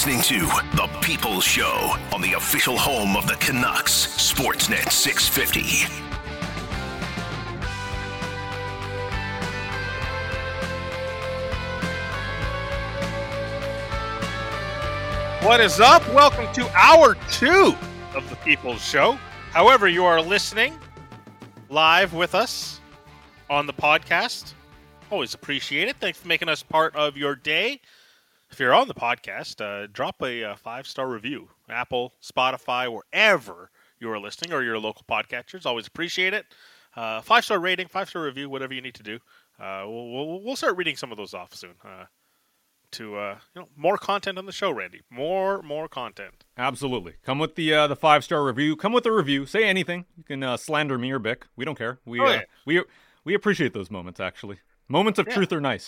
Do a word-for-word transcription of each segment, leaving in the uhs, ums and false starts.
listening to The People's Show on the official home of the Canucks, Sportsnet six fifty. What is up? Welcome to hour two of The People's Show. However, you are listening live with us on the podcast. Always appreciate it. Thanks for making us part of your day. If you're on the podcast, uh, drop a, a five-star review. Apple, Spotify, wherever you are listening, or your local podcatchers. Always appreciate it. Uh, five-star rating, five-star review, whatever you need to do. Uh, we'll, we'll, we'll start reading some of those off soon. Uh, to uh, you know, more content on the show, Randy. More, more content. Absolutely. Come with the uh, the five-star review. Come with a review. Say anything. You can uh, slander me or Bick. We don't care. We, oh, uh, yeah. we, we appreciate those moments, actually. Moments of yeah. truth are nice.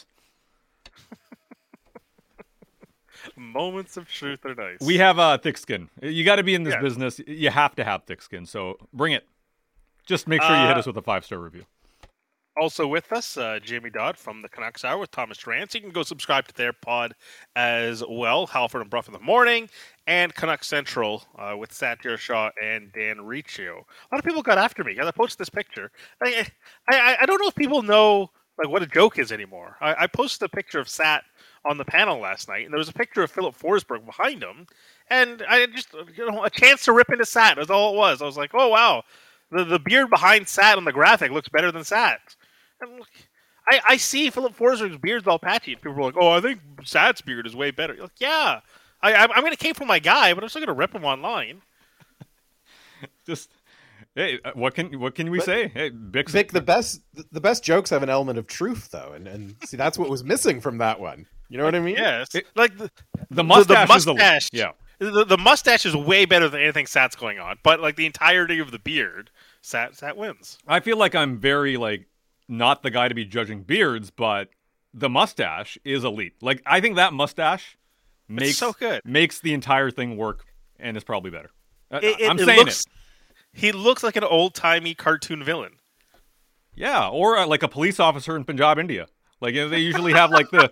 Moments of truth are nice. We have uh, thick skin. You got to be in this yeah. business. You have to have thick skin. So bring it. Just make sure you uh, hit us with a five-star review. Also with us, uh, Jamie Dodd from the Canucks Hour with Thomas Drance. You can go subscribe to their pod as well, Halford and Bruff in the morning, and Canucks Central uh, with Satyr Shaw and Dan Riccio. A lot of people got after me because I posted this picture. I, I I don't know if people know like what a joke is anymore. I, I posted a picture of Sat on the panel last night, and there was a picture of Philip Forsberg behind him, and I just, you know, a chance to rip into Sat. That's all it was. I was like, oh, wow, the the beard behind Sat on the graphic looks better than Sat. And look, I, I see Philip Forsberg's beard's all patchy, and people are like, oh, I think Sat's beard is way better. You're like, yeah, I, I'm, I'm going to cape for my guy, but I'm still going to rip him online. Just... Hey, what can what can we but, say? Hey, Bick's, Vic, the best the best jokes have an element of truth, though, and and see that's what was missing from that one. You know what I mean? Yes, it, like the, the mustache. The, the mustache, is the, yeah. The, the mustache is way better than anything Sat's going on, but like the entirety of the beard, Sat Sat wins. I feel like I'm very like not the guy to be judging beards, but the mustache is elite. Like I think that mustache makes it's so good. makes the entire thing work, and is probably better. It, it, I'm it saying looks, it. He looks like an old-timey cartoon villain. Yeah, or uh, like a police officer in Punjab, India. Like they usually have like the...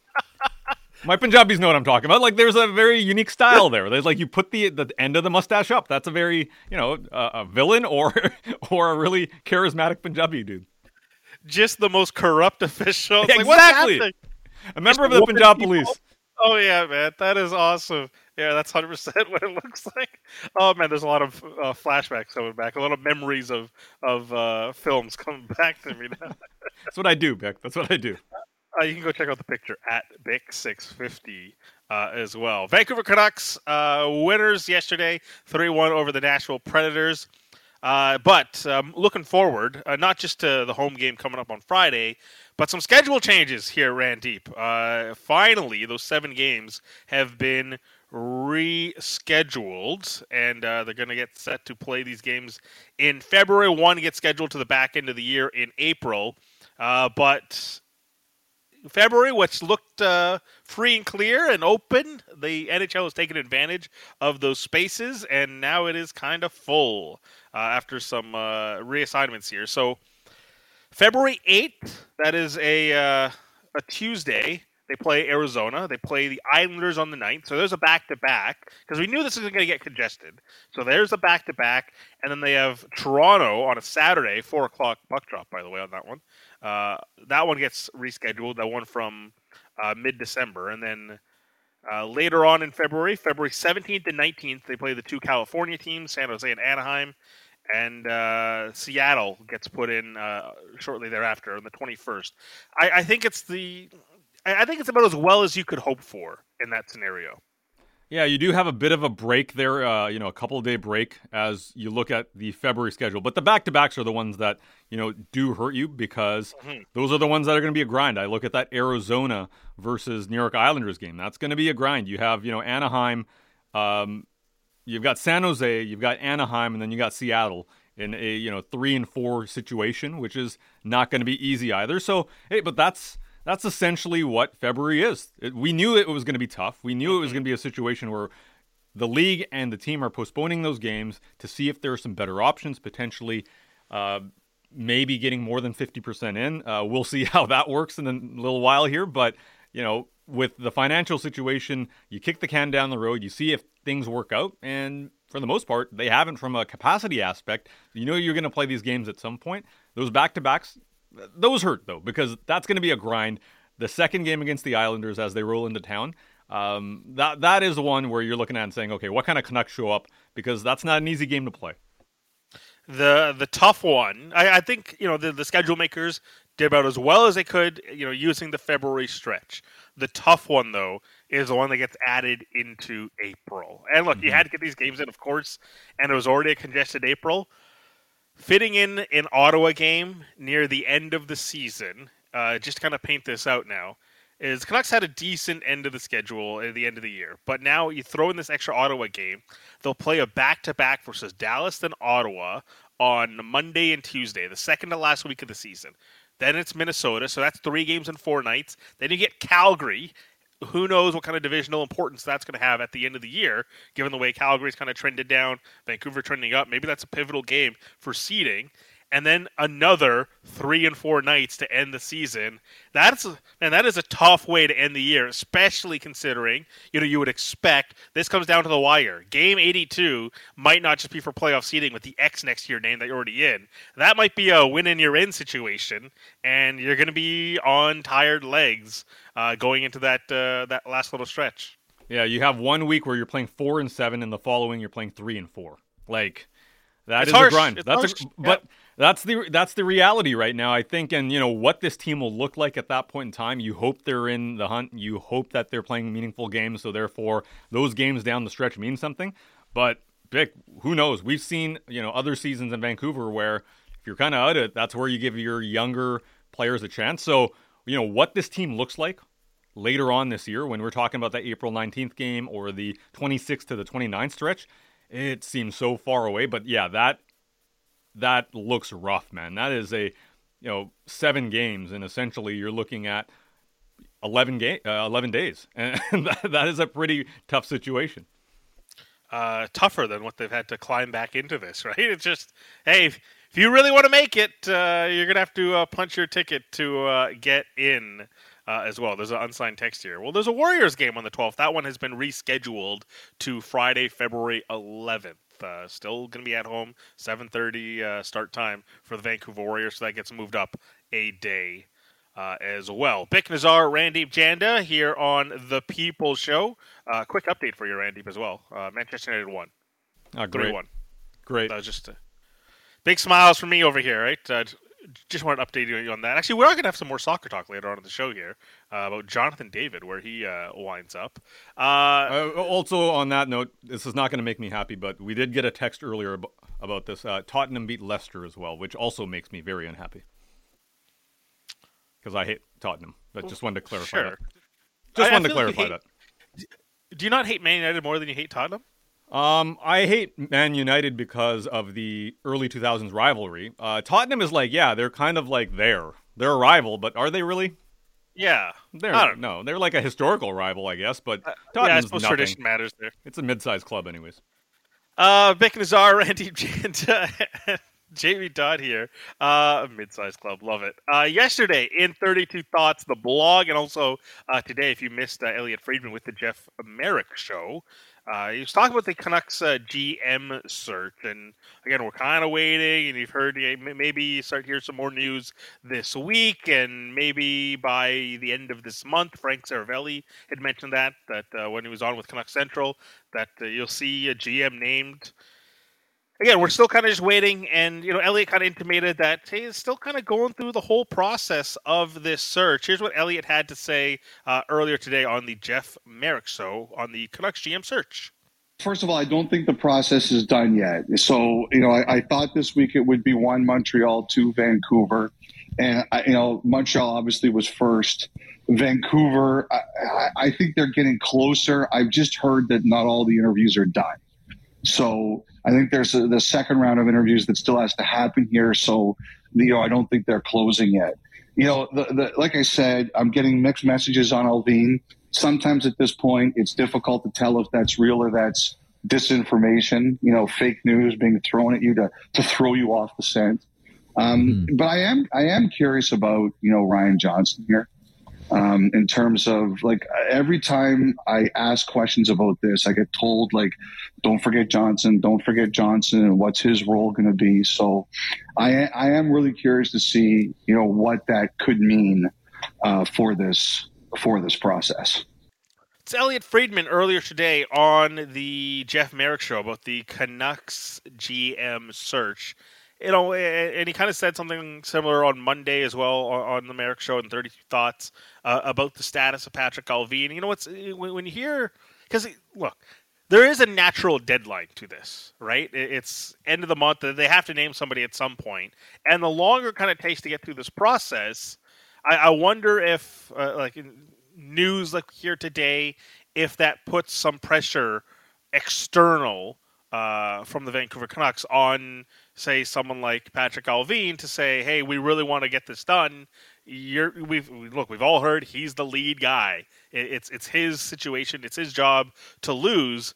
My Punjabis know what I'm talking about. Like there's a very unique style there. There's like you put the the end of the mustache up. That's a very, you know, uh, a villain or or a really charismatic Punjabi dude. Just the most corrupt official. It's exactly. Like, what's happening? A member Just of the Punjab people. police. Oh, yeah, man. That is awesome. Yeah, that's one hundred percent what it looks like. Oh, man, there's a lot of uh, flashbacks coming back. A lot of memories of, of uh, films coming back to me now. That's what I do, Bick. That's what I do. Uh, you can go check out the picture at Bick six fifty uh, as well. Vancouver Canucks uh, winners yesterday, three one over the Nashville Predators. Uh, but um, looking forward, uh, not just to the home game coming up on Friday, but some schedule changes here at Randeep. Uh, finally, those seven games have been rescheduled, and uh, they're going to get set to play these games in February. One gets scheduled to the back end of the year in April. Uh, but February, which looked uh, free and clear and open, the N H L has taken advantage of those spaces, and now it is kind of full uh, after some uh, reassignments here. So February eighth, that is a uh, a Tuesday, they play Arizona. They play the Islanders on the ninth. So there's a back-to-back, because we knew this was going to get congested. So there's a back-to-back, and then they have Toronto on a Saturday, four o'clock puck drop, by the way, on that one. Uh, that one gets rescheduled, that one from uh, mid-December. And then uh, later on in February, February seventeenth and nineteenth, they play the two California teams, San Jose and Anaheim. And uh, Seattle gets put in uh, shortly thereafter on the twenty-first. I, I think it's the... I think it's about as well as you could hope for in that scenario. Yeah, you do have a bit of a break there, uh, you know, a couple of day break as you look at the February schedule. But the back-to-backs are the ones that, you know, do hurt you because mm-hmm. those are the ones that are going to be a grind. I look at that Arizona versus New York Islanders game. That's going to be a grind. You have, you know, Anaheim, um, you've got San Jose, you've got Anaheim, and then you got Seattle in a, you know, three and four situation, which is not going to be easy either. So, hey, but that's... That's essentially what February is. It, we knew it was going to be tough. We knew it was going to be a situation where the league and the team are postponing those games to see if there are some better options, potentially uh, maybe getting more than fifty percent in. Uh, we'll see how that works in a little while here. But, you know, with the financial situation, you kick the can down the road, you see if things work out, and for the most part, they haven't from a capacity aspect. You know you're going to play these games at some point. Those back-to-backs, those hurt, though, because that's going to be a grind. The second game against the Islanders as they roll into town, um, that that is one where you're looking at and saying, okay, what kind of Canucks show up? Because that's not an easy game to play. The the tough one, I, I think, you know, the, the schedule makers did about as well as they could, you know, using the February stretch. The tough one, though, is the one that gets added into April. And look, mm-hmm. you had to get these games in, of course, and it was already a congested April. Fitting in an Ottawa game near the end of the season, uh, just to kind of paint this out now, is Canucks had a decent end of the schedule at the end of the year. But now you throw in this extra Ottawa game. They'll play a back-to-back versus Dallas and Ottawa on Monday and Tuesday, the second to last week of the season. Then it's Minnesota, so that's three games in four nights. Then you get Calgary. Who knows what kind of divisional importance that's going to have at the end of the year, given the way Calgary's kind of trended down, Vancouver trending up. Maybe that's a pivotal game for seeding. And then another three and four nights to end the season. That's man, that is a tough way to end the year, especially considering, you know, you would expect this comes down to the wire. Game eighty-two might not just be for playoff seeding with the X next to your name that you're already in. That might be a win in your in situation, and you're going to be on tired legs uh, going into that uh, that last little stretch. Yeah, you have one week where you're playing four and seven, and the following you're playing three and four. Like that it's is harsh. a grind. It's That's harsh. a, but. Yep. That's the that's the reality right now, I think, and you know what this team will look like at that point in time. You hope they're in the hunt. You hope that they're playing meaningful games, so therefore those games down the stretch mean something. But Vic, who knows? We've seen you know other seasons in Vancouver where if you're kind of out of it, that's where you give your younger players a chance. So you know what this team looks like later on this year when we're talking about the April nineteenth game or the twenty-sixth to the twenty-ninth stretch. It seems so far away, but yeah, that. That looks rough, man. That is a, you know, seven games, and essentially you're looking at eleven game, uh, eleven days, and that, that is a pretty tough situation. Uh, tougher than what they've had to climb back into this, right? It's just, hey, if, if you really want to make it, uh, you're gonna have to uh, punch your ticket to uh, get in. Uh, as well. There's an unsigned text here. Well, there's a Warriors game on the twelfth. That one has been rescheduled to Friday, February eleventh. Uh, still going to be at home, seven thirty uh, start time for the Vancouver Warriors, so that gets moved up a day uh, as well. Bick Nazar, Randeep Janda here on The People Show. Uh, quick update for you, Randeep, as well. Uh, Manchester United won. Oh, great. three one. Great. Uh, just uh, big smiles from me over here, right? Uh, just wanted to update you on that. Actually, we are going to have some more soccer talk later on in the show here uh, about Jonathan David, where he uh, winds up. Uh, uh, also, on that note, this is not going to make me happy, but we did get a text earlier ab- about this. Uh, Tottenham beat Leicester as well, which also makes me very unhappy. Because I hate Tottenham. But just wanted to clarify sure. that. Just I, wanted I to clarify like hate, that. Do you not hate Man United more than you hate Tottenham? Um, I hate Man United because of the early two thousands rivalry. Uh, Tottenham is like, yeah, they're kind of like there. They're a rival, but are they really? Yeah. They're, I don't no, they're like a historical rival, I guess, but uh, Tottenham's yeah, I suppose nothing. tradition matters there. It's a mid-sized club anyways. Uh, Vic Nazar, Randy Janta, Jamie Dodd here. Uh, mid-sized club, love it. Uh, yesterday in thirty-two Thoughts, the blog, and also uh, today, if you missed uh, Elliot Friedman with the Jeff Merrick show, Uh, he was talking about the Canucks uh, G M search, and again, we're kind of waiting, and you've heard uh, maybe start to hear some more news this week, and maybe by the end of this month, Frank Saravelli had mentioned that, that uh, when he was on with Canucks Central, that uh, you'll see a G M named. Again, we're still kind of just waiting, and you know, Elliot kind of intimated that hey, he's still kind of going through the whole process of this search. Here's what Elliot had to say uh, earlier today on the Jeff Merrick show on the Canucks G M search. First of all, I don't think the process is done yet. So, you know, I, I thought this week it would be one Montreal, two Vancouver, and I, you know, Montreal obviously was first. Vancouver, I, I think they're getting closer. I've just heard that not all the interviews are done. So I think there's a, the second round of interviews that still has to happen here. So, you know, I don't think they're closing yet. You know, the, the, like I said, I'm getting mixed messages on Allvin. Sometimes at this point, it's difficult to tell if that's real or that's disinformation, you know, fake news being thrown at you to, to throw you off the scent. Um, mm. But I am I am curious about, you know, Ryan Johnson here. Um, in terms of like every time I ask questions about this, I get told like, don't forget Johnson, don't forget Johnson, and what's his role going to be. So I, I am really curious to see, you know, what that could mean uh, for this for this process. It's Elliot Friedman earlier today on the Jeff Merrick show about the Canucks G M search. You know, and he kind of said something similar on Monday as well on the Merrick Show in thirty-two Thoughts uh, about the status of Patrick Allvin. You know, what's when you hear, because look, there is a natural deadline to this, right? It's end of the month. They have to name somebody at some point, and the longer it kind of takes to get through this process, I, I wonder if, uh, like news like here today, if that puts some pressure external uh, from the Vancouver Canucks on, say, someone like Patrick Allvin to say, "Hey, we really want to get this done." You're, we've look, we've all heard he's the lead guy. It, it's it's his situation. It's his job to lose.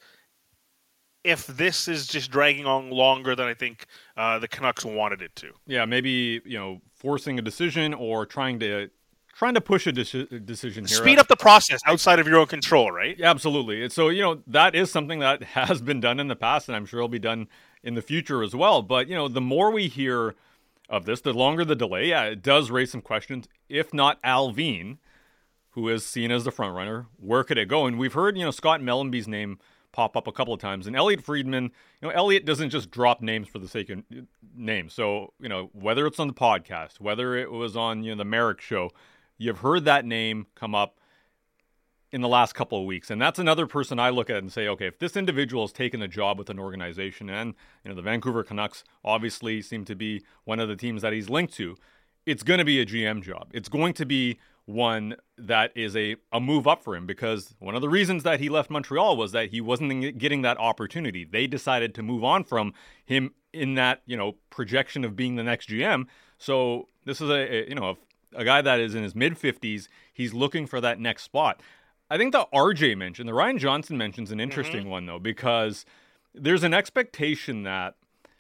If this is just dragging on longer than I think uh, the Canucks wanted it to, yeah, maybe you know forcing a decision or trying to trying to push a deci- decision here. Speed up the process outside of your own control, right? Yeah, absolutely. And so you know that is something that has been done in the past, and I'm sure it'll be done in the future as well. But, you know, the more we hear of this, the longer the delay. Yeah, it does raise some questions. If not Allvin, who is seen as the front runner, where could it go? And we've heard, you know, Scott Mellanby's name pop up a couple of times. And Elliot Friedman, you know, Elliot doesn't just drop names for the sake of names. So, you know, whether it's on the podcast, whether it was on, you know, the Merrick show, you've heard that name come up in the last couple of weeks. And that's another person I look at and say, okay, if this individual has taken a job with an organization, and you know the Vancouver Canucks obviously seem to be one of the teams that he's linked to, it's going to be a G M job. It's going to be one that is a, a move up for him, because one of the reasons that he left Montreal was that he wasn't getting that opportunity. They decided to move on from him in that, you know, projection of being the next G M. So this is a, a you know, a, a guy that is in his mid fifties. He's looking for that next spot. I think the R J mention, the Ryan Johnson mention is an interesting mm-hmm. one, though, because there's an expectation that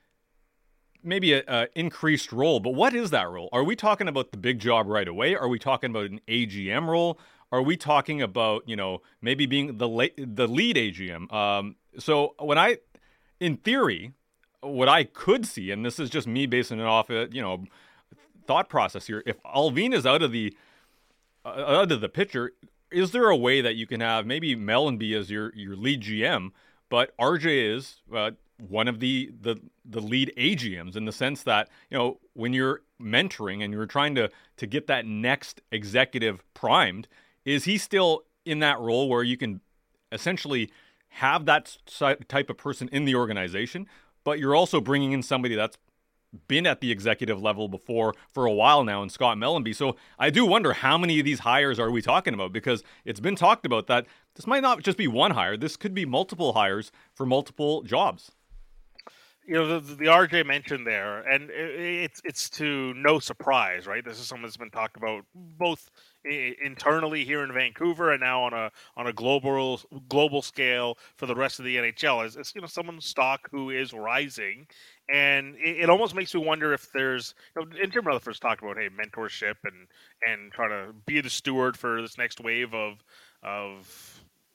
maybe a, a increased role, but what is that role? Are we talking about the big job right away? Are we talking about an A G M role? Are we talking about, you know, maybe being the la- the lead A G M? Um, so when I, in theory, what I could see, and this is just me basing it off, a, you know, thought process here, if Allvin is out of the uh, out of the picture, is there a way that you can have maybe Mellanby as your, your lead G M, but R J is uh, one of the, the the lead A G Ms in the sense that, you know, when you're mentoring and you're trying to to get that next executive primed, is he still in that role where you can essentially have that type of person in the organization, but you're also bringing in somebody that's been at the executive level before for a while now in Scott Mellanby. So I do wonder how many of these hires are we talking about, because it's been talked about that this might not just be one hire. This could be multiple hires for multiple jobs. You know, the, the R J mentioned there, and it's it's to no surprise, right? This is something that's been talked about both internally here in Vancouver and now on a on a global global scale for the rest of the N H L. As, as you know, someone's stock who is rising, and it, it almost makes me wonder if there's, you know, and Jim Rutherford's talked about, hey, mentorship and and trying to be the steward for this next wave of of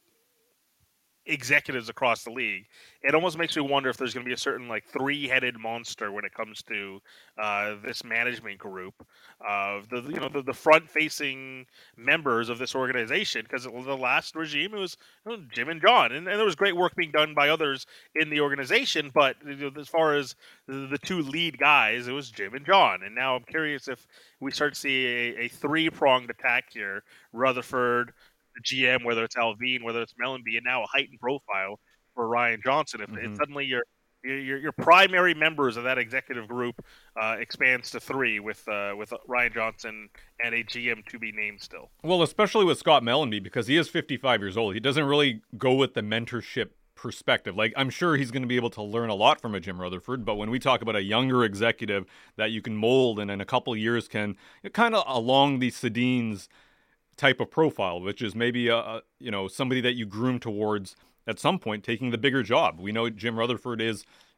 executives across the league. It almost makes me wonder if there's going to be a certain like three-headed monster when it comes to uh, this management group of the you know the, the front-facing members of this organization. Because the last regime, it was, you know, Jim and John, and, and there was great work being done by others in the organization. But, you know, as far as the, the two lead guys, it was Jim and John. And now I'm curious if we start to see a, a three-pronged attack here: Rutherford, the G M, whether it's Allvin, whether it's Mellanby, and now a heightened profile for Ryan Johnson. If mm-hmm. suddenly your, your your primary members of that executive group uh, expands to three with uh, with Ryan Johnson and a G M to be named still. Well, especially with Scott Mellanby, because he is fifty-five years old. He doesn't really go with the mentorship perspective. Like, I'm sure he's going to be able to learn a lot from a Jim Rutherford, but when we talk about a younger executive that you can mold and in a couple of years can kind of along the Sedin's type of profile, which is maybe a, a you know somebody that you groom towards at some point taking the bigger job. We know Jim Rutherford is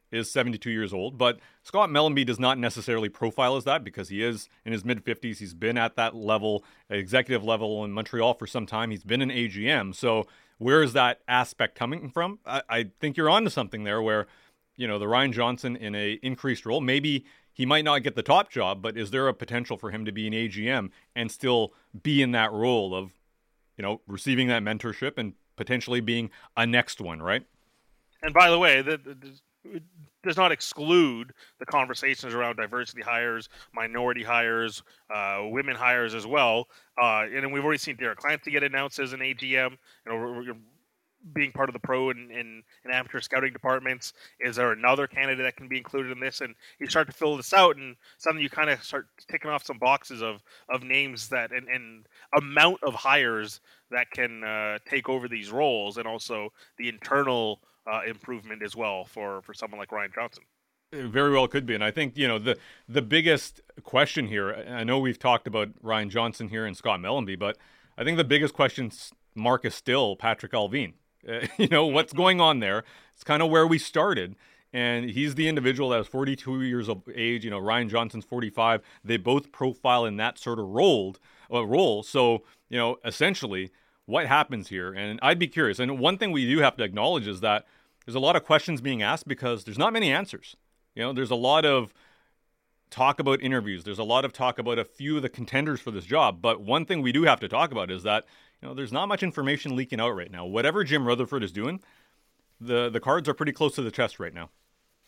is seventy-two years old, but Scott Mellanby does not necessarily profile as that because he is in his mid-fifties. He's been at that level, executive level in Montreal for some time. He's been an A G M. So where is that aspect coming from? I, I think you're onto something there where, you know, the Ryan Johnson in a increased role, maybe he might not get the top job, but is there a potential for him to be an A G M and still be in that role of, you know, receiving that mentorship and potentially being a next one, right? And by the way, that does not exclude the conversations around diversity hires, minority hires, uh, women hires as well. Uh, and we've already seen Derek Clancy get announced as an A G M. You know, we're, we're being part of the pro and, and, and amateur scouting departments. Is there another candidate that can be included in this? And you start to fill this out, and suddenly you kind of start ticking off some boxes of, of names that and, and amount of hires that can uh, take over these roles, and also the internal uh, improvement as well for, for someone like Ryan Johnson. It very well could be. And I think, you know, the the biggest question here, I know we've talked about Ryan Johnson here and Scott Mellanby, but I think the biggest question mark is still Patrick Allvin. Uh, you know, what's going on there? It's kind of where we started. And he's the individual that was forty-two years of age. You know, Ryan Johnson's forty-five. They both profile in that sort of role. Uh, role. So, you know, essentially, what happens here? And I'd be curious. And one thing we do have to acknowledge is that there's a lot of questions being asked because there's not many answers. You know, there's a lot of talk about interviews. There's a lot of talk about a few of the contenders for this job. But one thing we do have to talk about is that, you know, there's not much information leaking out right now. Whatever Jim Rutherford is doing, the the cards are pretty close to the chest right now.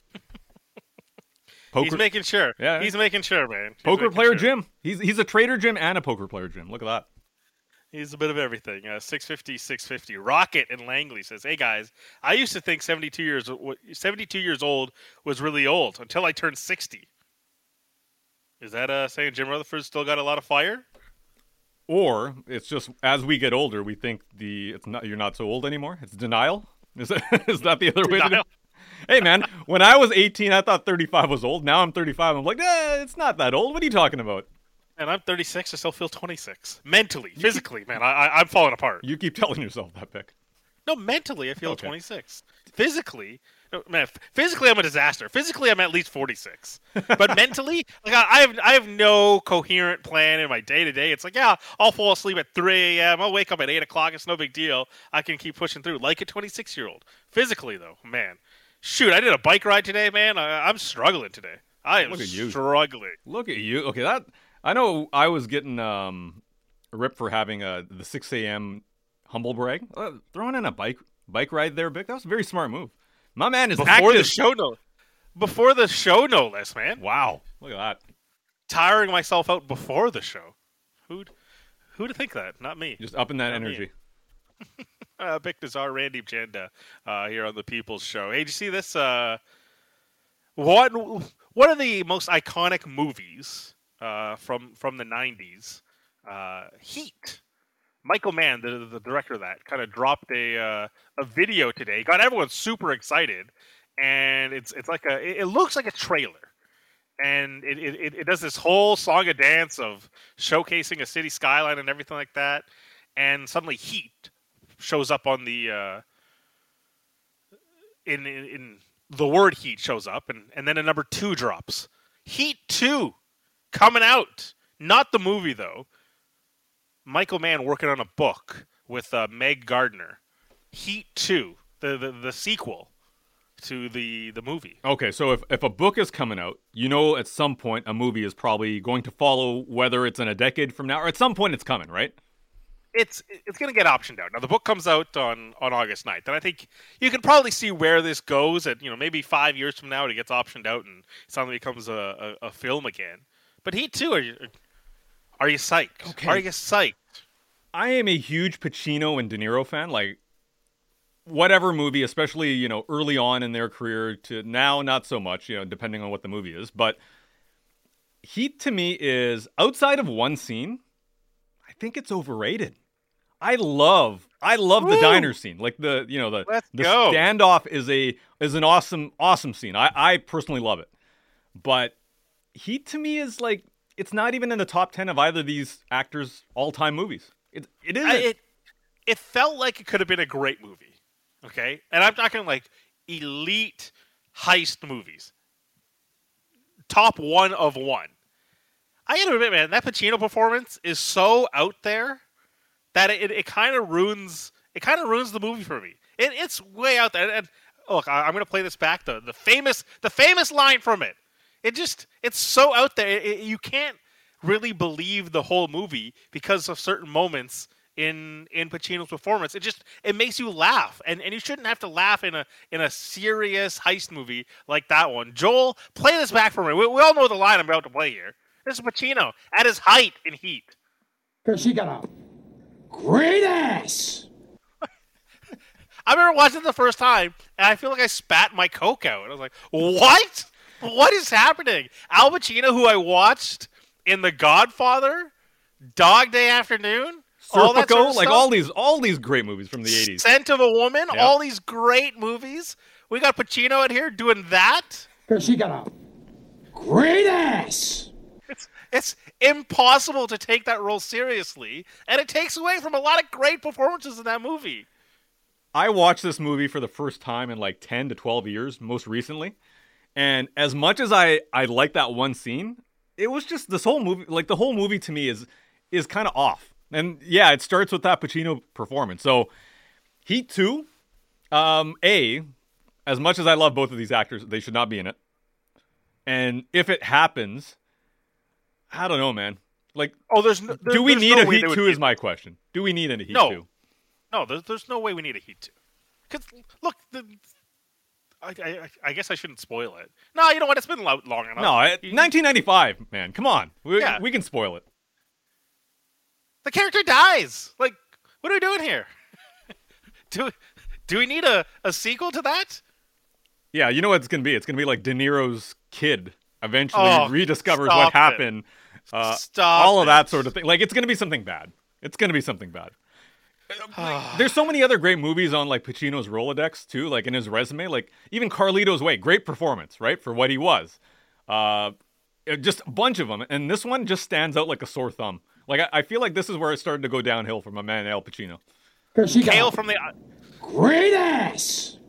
Poker, he's making sure. Yeah, he's making sure, man. He's poker player sure. Jim. He's he's a trader Jim and a poker player Jim. Look at that. He's a bit of everything. Uh, six fifty, six fifty. Rocket in Langley says, "Hey guys, I used to think seventy-two years seventy-two years old was really old until I turned sixty." Is that uh, saying Jim Rutherford's still got a lot of fire? Or it's just as we get older, we think the it's not you're not so old anymore. It's denial. Is that is that the other way to do it? Hey man, when I was eighteen, I thought thirty-five was old. Now I'm thirty-five. I'm like, eh, it's not that old. What are you talking about? And I'm thirty-six. I still feel twenty-six. Mentally, you physically, keep, man, I, I, I'm falling apart. You keep telling yourself that, Pick. No, mentally, I feel okay. twenty-six. Physically, no, man, physically, I'm a disaster. Physically, I'm at least forty-six. But mentally, like I, I have, I have no coherent plan in my day to day. It's like, yeah, I'll fall asleep at three a.m. I'll wake up at eight o'clock. It's no big deal. I can keep pushing through like a twenty-six year old. Physically, though, man, shoot, I did a bike ride today, man. I, I'm struggling today. I am Look at you. struggling. Look at you. Okay, that I know. I was getting um, ripped for having a the six a.m. humble brag. Uh, throwing in a bike bike ride there, Vic. That was a very smart move. My man is before active. the show, no, before the show, no less, man. Wow, look at that. Tiring myself out before the show. Who'd who'd think that? Not me. Just upping that Not energy. uh, Vic Nazar, Randy Janda, uh, here on the People's Show. Hey, did you see this? Uh, what What are the most iconic movies uh, from from the nineties? Uh, Heat. Michael Mann, the, the director of that, kind of dropped a uh, a video today. Got everyone super excited, and it's it's like a it, it looks like a trailer, and it, it it does this whole song and dance of showcasing a city skyline and everything like that, and suddenly Heat shows up on the uh, in, in in the word Heat shows up, and and then a number two drops. Heat two coming out, not the movie though. Michael Mann working on a book with uh, Meg Gardner. Heat two, the, the the sequel to the the movie. Okay, so if, if a book is coming out, you know at some point a movie is probably going to follow, whether it's in a decade from now or at some point it's coming, right? It's it's going to get optioned out. Now, the book comes out on, on August ninth, and I think you can probably see where this goes at, you know, maybe five years from now it gets optioned out and suddenly becomes a, a, a film again. But Heat two, are you... Are you psyched? Okay. Are you psyched? I am a huge Pacino and De Niro fan. Like, whatever movie, especially, you know, early on in their career to now, not so much, you know, depending on what the movie is. But Heat, to me, is, outside of one scene, I think it's overrated. I love, I love Woo! the diner scene. Like, the, you know, the, Let's the go. standoff is a is an awesome, awesome scene. I, I personally love it. But Heat, to me, is like, it's not even in the top ten of either of these actors' all-time movies. It it isn't. I, it it felt like it could have been a great movie. Okay, and I'm talking like elite, heist movies. Top one of one. I gotta admit, man, that Pacino performance is so out there that it, it kind of ruins it kind of ruins the movie for me. It, it's way out there. And look, I, I'm gonna play this back. The the famous the famous line from it. It just it's so out there. It, it, you can't really believe the whole movie because of certain moments in in Pacino's performance. It just it makes you laugh, and, and you shouldn't have to laugh in a in a serious heist movie like that one. Joel, play this back for me. We, we all know the line I'm about to play here. This is Pacino at his height in Heat. Because she got a great ass. I remember watching it the first time, and I feel like I spat my Coke out. I was like, what? What is happening? Al Pacino, who I watched in The Godfather, Dog Day Afternoon, all that Serpico, sort of like stuff. all these all these great movies from the eighties. Scent of a Woman, Yeah. all these great movies. We got Pacino out here doing that. Because she got a great ass. It's it's impossible to take that role seriously, and it takes away from a lot of great performances in that movie. I watched this movie for the first time in like ten to twelve years, most recently. And as much as I, I like that one scene, it was just this whole movie, like the whole movie to me is is kind of off. And yeah, it starts with that Pacino performance. So Heat two, um, A, as much as I love both of these actors, they should not be in it. And if it happens, I don't know, man. Like, Oh, there's no, there, do we there's need no a way Heat they would two be- is my question. Do we need a Heat No. two? No, there's, there's no way we need a Heat two. Because, look, the, I, I, I guess I shouldn't spoil it. No, you know what? It's been lo- long enough. No, I, You- nineteen ninety-five, man. Come on. We, Yeah. we can spoil it. The character dies. Like, what are we doing here? do, do we need a, a sequel to that? Yeah, you know what it's going to be? It's going to be like De Niro's kid eventually Oh, rediscovers stop what it. happened. Uh, Stop all of it. that sort of thing. Like, it's going to be something bad. It's going to be something bad. There's so many other great movies on, like, Pacino's Rolodex, too, like, in his resume. Like, even Carlito's Way. Great performance, right, for what he was. Uh, just a bunch of them. And this one just stands out like a sore thumb. Like, I, I feel like this is where it started to go downhill for my man Al Pacino. Because she got Kale a from the great ass.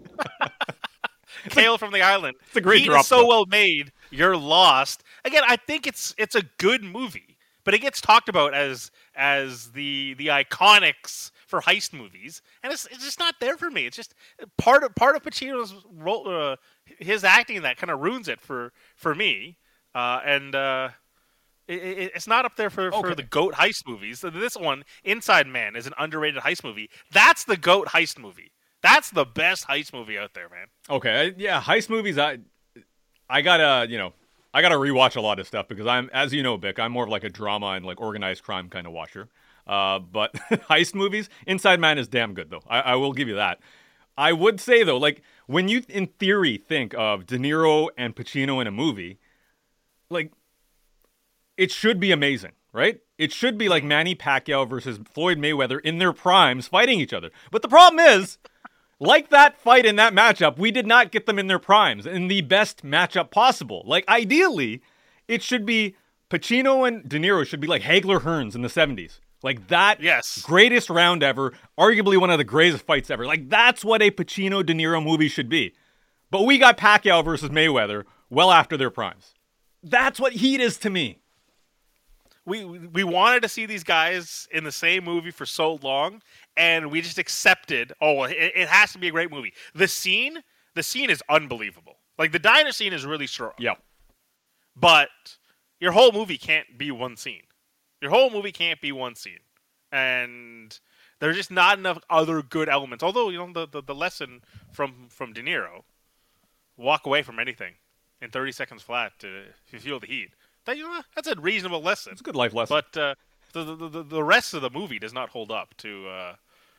Kale from the Island. It's a great Heat drop, is so though. well made. You're lost. Again, I think it's it's a good movie, but it gets talked about as as the the iconics for heist movies, and it's it's just not there for me. It's just part of part of Pacino's role, uh, his acting in that kind of ruins it for for me, uh, and uh, it, it, it's not up there for, for Okay. the GOAT heist movies. So this one, Inside Man, is an underrated heist movie. That's the GOAT heist movie. That's the best heist movie out there, man. Okay, I- yeah, heist movies. I, I gotta, you know, I gotta rewatch a lot of stuff because I'm, as you know, Bick, I'm more of like a drama and like organized crime kind of watcher. Uh, but heist movies, Inside Man is damn good though. I, I will give you that. I would say though, like when you, in theory, think of De Niro and Pacino in a movie, like it should be amazing, right? It should be like Manny Pacquiao versus Floyd Mayweather in their primes fighting each other. But the problem is, like that fight in that matchup, we did not get them in their primes in the best matchup possible. Like, ideally, it should be Pacino and De Niro should be like Hagler Hearns in the seventies. Like that Yes. greatest round ever, arguably one of the greatest fights ever. Like, that's what a Pacino De Niro movie should be. But we got Pacquiao versus Mayweather well after their primes. That's what Heat is to me. we we wanted to see these guys in the same movie for so long, and we just accepted. Oh, it, it has to be a great movie. The scene, the scene is unbelievable. Like the diner scene is really strong. Yep. But your whole movie can't be one scene. Your whole movie can't be one scene, and there's just not enough other good elements. Although you know the the, the lesson from from De Niro, walk away from anything in thirty seconds flat to, if you feel the heat. That, you know, that's a reasonable lesson. It's a good life lesson. But uh, the, the the the rest of the movie does not hold up to uh,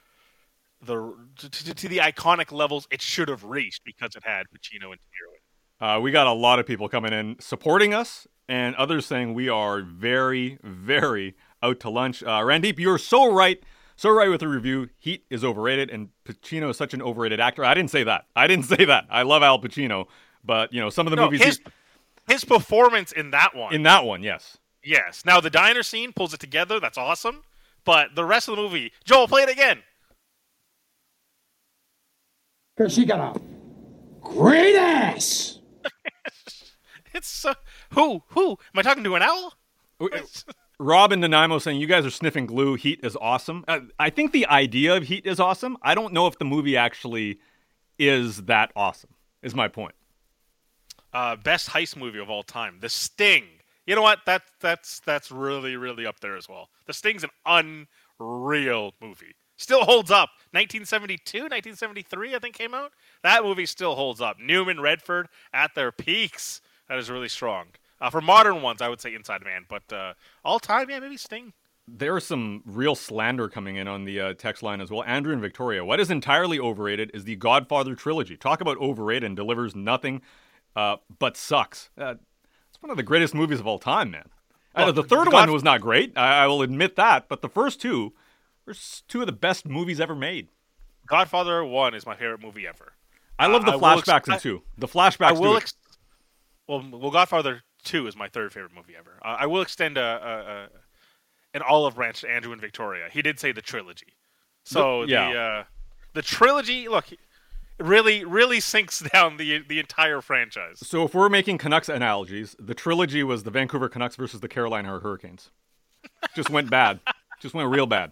the to, to, to the iconic levels it should have reached because it had Pacino and De Niro in it. Uh, we got a lot of people coming in supporting us, and others saying we are very, very out to lunch. Uh, Randeep, you're so right, so right with the review. Heat is overrated, and Pacino is such an overrated actor. I didn't say that. I didn't say that. I love Al Pacino, but you know some of the No, movies his, he- his performance in that one. in that one, yes. Yes. Now the diner scene pulls it together. That's awesome. But the rest of the movie, Joel, play it again. Because she got a great ass. It's uh, who who am I talking to? An owl? Rob and Nanaimo saying you guys are sniffing glue. Heat is awesome. Uh, I think the idea of Heat is awesome. I don't know if the movie actually is that awesome. Is my point. Uh, best heist movie of all time, The Sting. You know what? That that's that's really really up there as well. The Sting's an unreal movie. Still holds up. nineteen seventy-two, nineteen seventy-three, I think came out. That movie still holds up. Newman, Redford at their peaks. That is really strong. Uh, for modern ones, I would say Inside Man, but uh, all time, yeah, maybe Sting. There's some real slander coming in on the uh, text line as well. Andrew and Victoria, what is entirely overrated is the Godfather trilogy. Talk about overrated and delivers nothing uh, but sucks. Uh, it's one of the greatest movies of all time, man. Well, uh, the third the God- one was not great. I-, I will admit that, but the first two were two of the best movies ever made. Godfather one is my favorite movie ever. I love the uh, flashbacks ex- in two. The flashbacks. I will. Ex- well, well, Godfather two is my third favorite movie ever. Uh, I will extend a, a, a an olive branch to Andrew and Victoria. He did say the trilogy, so the yeah. the, uh, the trilogy. Look, it really really sinks down the the entire franchise. So if we're making Canucks analogies, the trilogy was the Vancouver Canucks versus the Carolina Hurricanes. Just went bad. Just went real bad.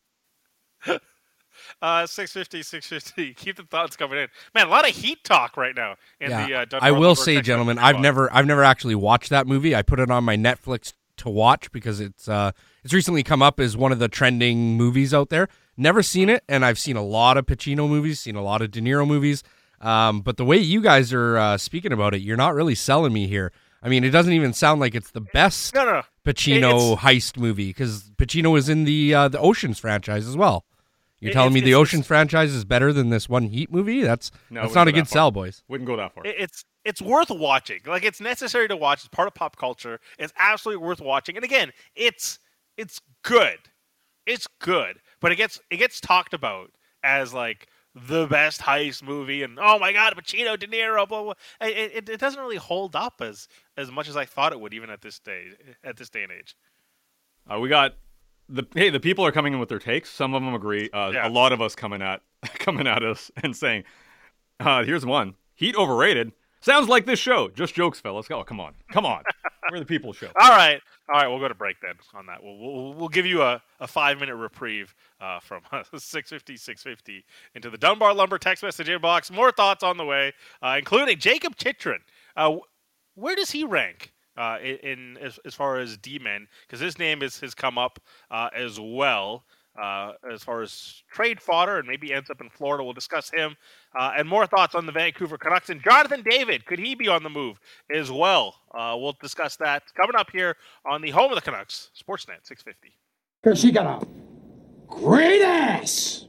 Uh, six fifty, six fifty. Keep the thoughts coming in, man. A lot of Heat talk right now. In yeah, the, uh, I will say, gentlemen, I've never, I've never actually watched that movie. I put it on my Netflix to watch because it's, uh, it's recently come up as one of the trending movies out there. Never seen it, and I've seen a lot of Pacino movies, seen a lot of De Niro movies. Um, but the way you guys are uh, speaking about it, you're not really selling me here. I mean, it doesn't even sound like it's the best no, no, no. Pacino it's, heist movie because Pacino was in the uh, the Ocean's franchise as well. You're telling it's, me the it's, Ocean's franchise is better than this one Heat movie? That's no, that's not a good sell, boys. Wouldn't go that far. It's it's worth watching. Like, it's necessary to watch. It's part of pop culture. It's absolutely worth watching. And again, it's it's good. It's good, but it gets it gets talked about as like the best heist movie, and oh my god, Pacino, De Niro, blah blah. It, it, it doesn't really hold up as as much as I thought it would, even at this day at this day and age. Uh, we got. The hey, the people are coming in with their takes. Some of them agree. Uh, yeah. A lot of us coming at coming at us and saying, uh, "Here's one: Heat overrated." Sounds like this show. Just jokes, fellas. Oh, come on, come on. We're the people show. All right, all right. We'll go to break then on that. We'll we'll, we'll give you a, a five minute reprieve uh, from six fifty, six fifty into the Dunbar Lumber text message inbox. More thoughts on the way, uh, including Jacob Chychrun. Uh, where does he rank? Uh, in, in as, as far as D-men, because his name is, has come up uh, as well uh, as far as trade fodder, and maybe ends up in Florida. We'll discuss him uh, and more thoughts on the Vancouver Canucks. And Jonathan David, could he be on the move as well? Uh, we'll discuss that coming up here on the home of the Canucks, Sportsnet six fifty. Because she got a great ass.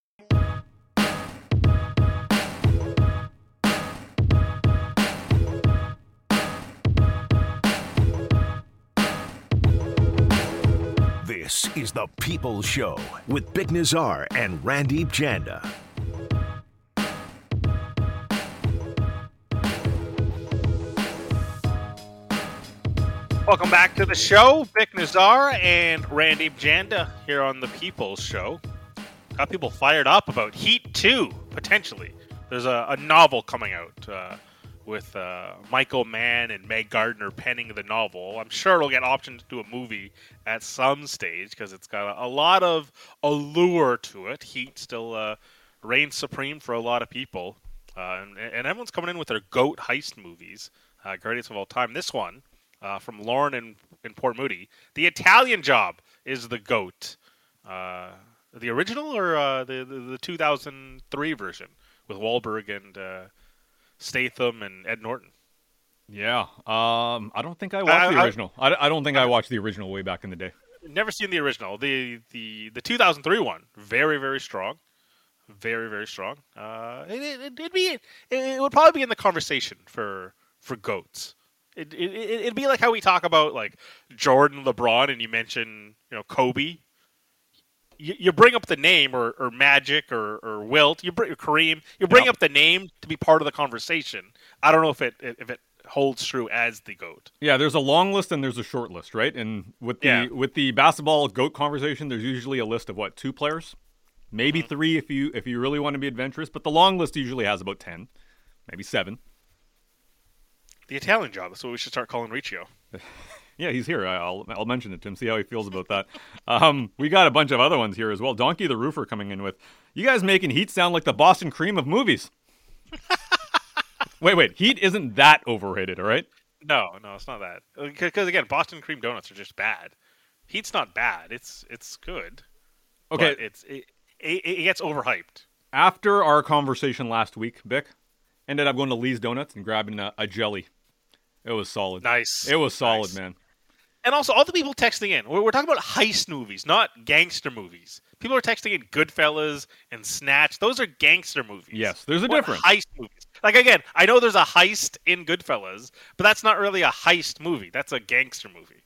This is The People's Show with Bik Nizzar and Randeep Janda. Welcome back to the show. Bik Nizzar and Randeep Janda here on The People's Show. Got people fired up about Heat two, potentially. There's a, a novel coming out uh, with uh, Michael Mann and Meg Gardner penning the novel. I'm sure it'll get optioned to do a movie at some stage because it's got a, a lot of allure to it. Heat still uh, reigns supreme for a lot of people. Uh, and, and everyone's coming in with their GOAT heist movies, uh, greatest of all time. This one, uh, from Lauren in, in Port Moody, The Italian Job is the GOAT. Uh, the original or uh, the, the, the two thousand three version with Wahlberg and... Uh, Statham and Ed Norton. Yeah, um, I don't think I watched I, the original. I, I don't think I, I watched the original way back in the day. Never seen the original. The the the two thousand three one, very very strong, very very strong. Uh, it, it, it'd be it, it would probably be in the conversation for for GOATs. It, it it'd be like how we talk about like Jordan, LeBron, and you mention you know Kobe. You, you bring up the name or, or Magic or, or Wilt, you bring Kareem. You bring yep. up the name to be part of the conversation. I don't know if it if it holds true as the GOAT. Yeah, there's a long list and there's a short list, right? And with the yeah. with the basketball GOAT conversation, there's usually a list of what two players, maybe mm-hmm. three if you if you really want to be adventurous. But the long list usually has about ten. maybe seven. The Italian Job. That's what we should start calling Riccio. Yeah, he's here. I'll I'll mention it to him, see how he feels about that. Um, we got a bunch of other ones here as well. Donkey the Roofer coming in with, you guys making Heat sound like the Boston Cream of movies. wait, wait. Heat isn't that overrated, all right? No, no, it's not that. Because, again, Boston Cream Donuts are just bad. Heat's not bad. It's it's good. Okay. But it's, it, it, it gets overhyped. After our conversation last week, Bick, ended up going to Lee's Donuts and grabbing a, a jelly. It was solid. Nice. It was solid, nice. man. And also, all the people texting in, we're, we're talking about heist movies, not gangster movies. People are texting in Goodfellas and Snatch. Those are gangster movies. Yes, there's a We're difference. Heist movies. Like, again, I know there's a heist in Goodfellas, but that's not really a heist movie. That's a gangster movie.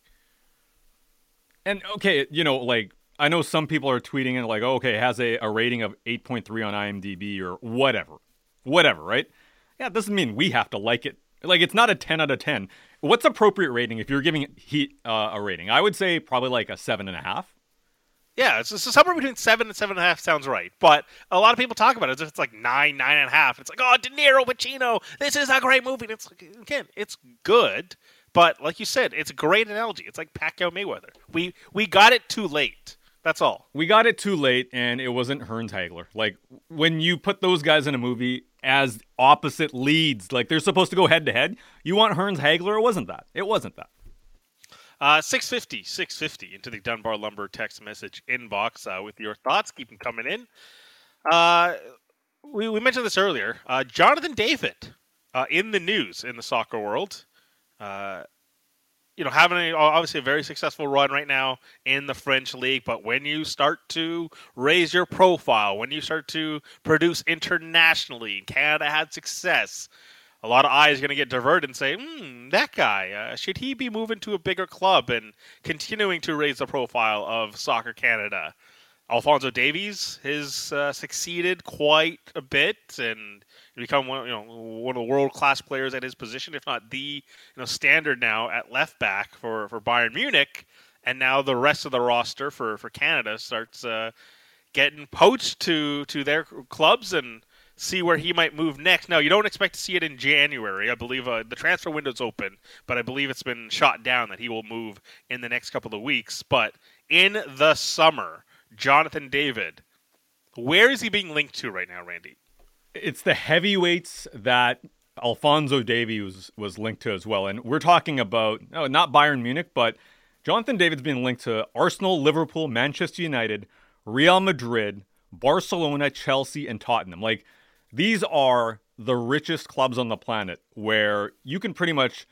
And, okay, you know, like, I know some people are tweeting in, like, oh, okay, it has a, a rating of eight point three on IMDb or whatever. Whatever, right? Yeah, it doesn't mean we have to like it. Like, it's not a ten out of ten. What's appropriate rating if you're giving Heat uh, a rating? I would say probably like a seven and a half. Yeah, it's, it's somewhere between seven and seven and a half sounds right. But a lot of people talk about it as if it's like nine, nine and a half. It's like, oh, De Niro, Pacino, this is a great movie. And it's like, again, it's good. But like you said, it's a great analogy. It's like Pacquiao Mayweather. We we got it too late. That's all. We got it too late, and it wasn't Hearns Hagler. Like, when you put those guys in a movie as opposite leads, like they're supposed to go head to head, you want Hearns Hagler? It wasn't that. It wasn't that. Uh, six fifty, six fifty into the Dunbar Lumber text message inbox uh, with your thoughts. Keep them coming in. Uh, we, we mentioned this earlier. Uh, Jonathan David uh, in the news in the soccer world. Uh, you know, having a, obviously a very successful run right now in the French league, but when you start to raise your profile, when you start to produce internationally, Canada had success, a lot of eyes are going to get diverted and say, hmm, that guy, uh, should he be moving to a bigger club and continuing to raise the profile of Soccer Canada? Alphonso Davies has uh, succeeded quite a bit and become one, you know, one of the world-class players at his position, if not the you know standard now at left back for, for Bayern Munich. And now the rest of the roster for, for Canada starts uh, getting poached to, to their clubs and see where he might move next. Now, you don't expect to see it in January. I believe uh, the transfer window's open, but I believe it's been shot down that he will move in the next couple of weeks. But in the summer, Jonathan David, where is he being linked to right now, Randy? It's the heavyweights that Alphonso Davies was, was linked to as well. And we're talking about, no, not Bayern Munich, but Jonathan David's been linked to Arsenal, Liverpool, Manchester United, Real Madrid, Barcelona, Chelsea, and Tottenham. Like, these are the richest clubs on the planet where you can pretty much,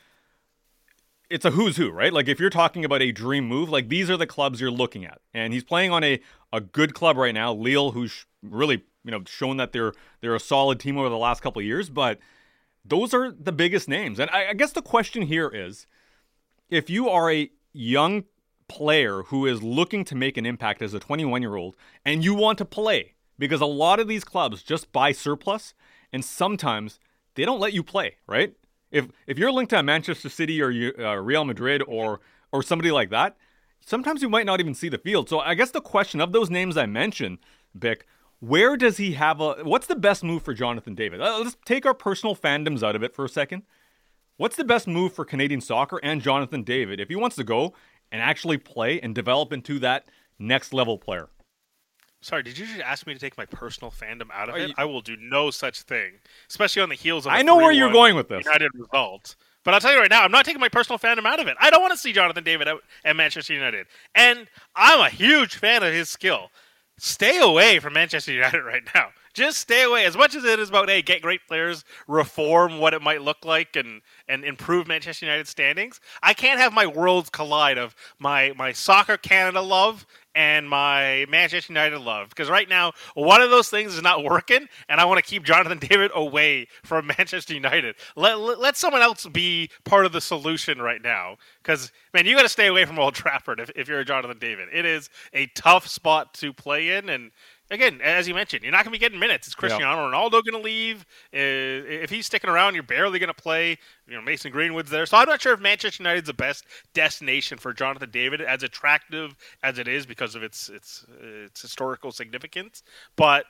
it's a who's who, right? Like, if you're talking about a dream move, like, these are the clubs you're looking at. And he's playing on a, a good club right now, Lille, who's really, you know, shown that they're they're a solid team over the last couple of years. But those are the biggest names. And I, I guess the question here is, if you are a young player who is looking to make an impact as a twenty-one-year-old and you want to play, because a lot of these clubs just buy surplus and sometimes they don't let you play, right? If if you're linked to Manchester City or uh, Real Madrid or or somebody like that, sometimes you might not even see the field. So I guess the question of those names I mentioned, Bick, where does he have a... What's the best move for Jonathan David? Uh, let's take our personal fandoms out of it for a second. What's the best move for Canadian soccer and Jonathan David if he wants to go and actually play and develop into that next level player? Sorry, did you just ask me to take my personal fandom out of Are it? you- I will do no such thing, especially on the heels of. I a know where three you're one going with this. United result, but I'll tell you right now, I'm not taking my personal fandom out of it. I don't want to see Jonathan David out at Manchester United, and I'm a huge fan of his skill. Stay away from Manchester United right now. Just stay away. As much as it is about, hey, get great players, reform what it might look like, and, and improve Manchester United standings, I can't have my worlds collide of my, my Soccer Canada love and my Manchester United love. Because right now, one of those things is not working, and I want to keep Jonathan David away from Manchester United. Let, let, let someone else be part of the solution right now. Because, man, you got to stay away from Old Trafford if, if you're a Jonathan David. It is a tough spot to play in, and again, as you mentioned, you're not going to be getting minutes. Is Cristiano yeah. Ronaldo going to leave? Uh, if he's sticking around, you're barely going to play. You know, Mason Greenwood's there. So I'm not sure if Manchester United's the best destination for Jonathan David, as attractive as it is because of its its its historical significance. But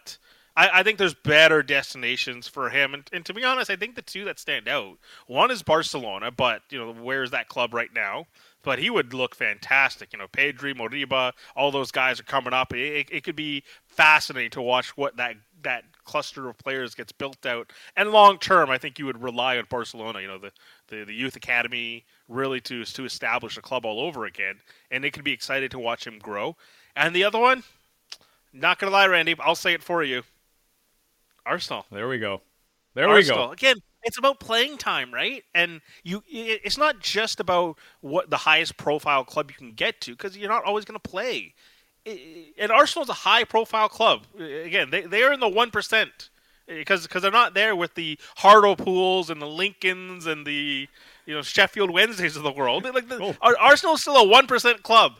I, I think there's better destinations for him, and, and to be honest, I think the two that stand out. One is Barcelona, but you know where's that club right now? But he would look fantastic. You know, Pedri, Moriba, all those guys are coming up. It, it, it could be fascinating to watch what that that cluster of players gets built out. And long term, I think you would rely on Barcelona. You know, the, the, the youth academy really to to establish a club all over again, and it could be exciting to watch him grow. And the other one, not gonna lie, Randy, I'll say it for you. Arsenal. There we go. There Arsenal. we go. Again, it's about playing time, right? And you, it's not just about what the highest profile club you can get to, because you're not always going to play. And Arsenal's a high profile club. Again, they they are in the one percent because because they're not there with the Hartlepools and the Lincolns and the you know Sheffield Wednesdays of the world. Like the, oh. Arsenal is still a one percent club,